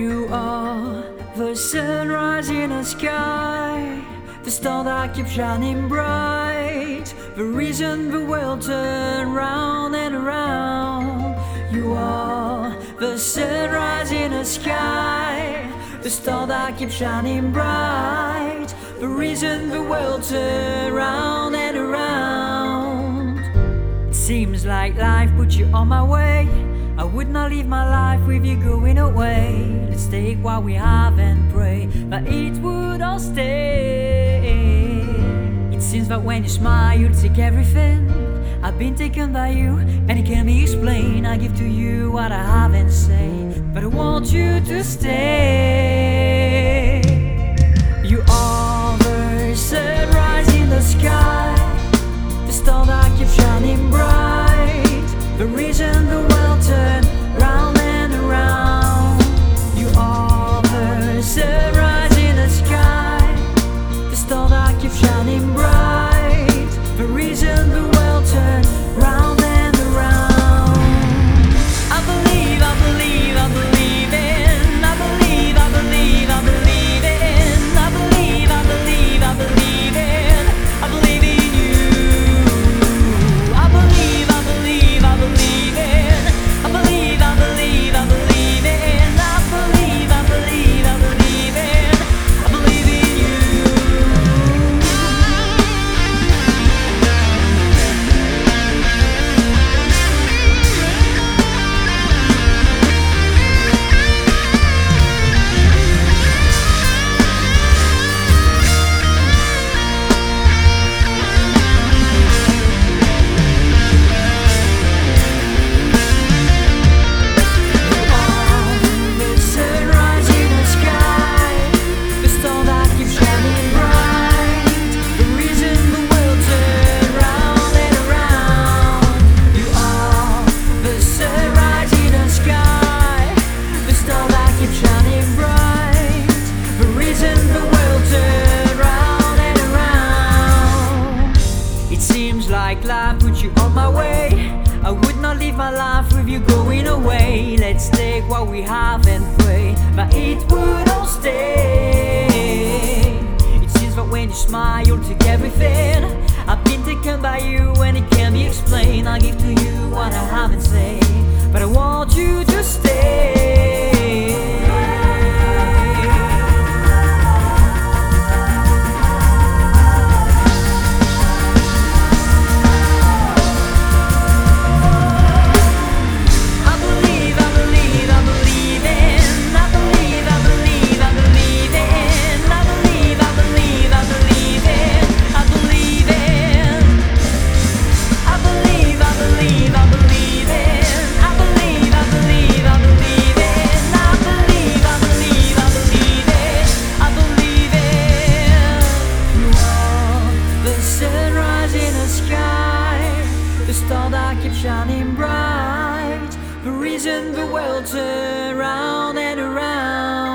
You are the sunrise in the sky, the star that keeps shining bright, the reason the world turns round and around. You are the sunrise in the sky, the star that keeps shining bright, the reason the world turns round and around. It seems like life put you on my way. I would not live my life with you going away. Let's take what we have and pray that it would all stay. It seems that when you smile, you take everything. I've been taken by you, and it can't be explained. I give to you what I haven't said, but I want you to stay. You are the sunrise in the sky, the star that keeps shining bright, the reason the world turns round and around. You are the sunrise in the sky, the star that keeps shining bright, the reason the world turns round and around. I believe, I believe, I believe in. I believe, I believe, I believe in. I believe, I believe, I believe in. I believe in you. I believe, I believe, I believe in. I believe, I believe, I believe in. I believe, I believe, I believe in. I believe in you. Like life put you on my way. I would not live my life with you going away. Let's take what we have and pray that it would all stay. It seems that when you smile, you'll take everything. I've been taken by you, and it can't be explained. I give to you what I haven't said, but I want you to stay. The star that keeps shining bright, the reason the world turns round and around.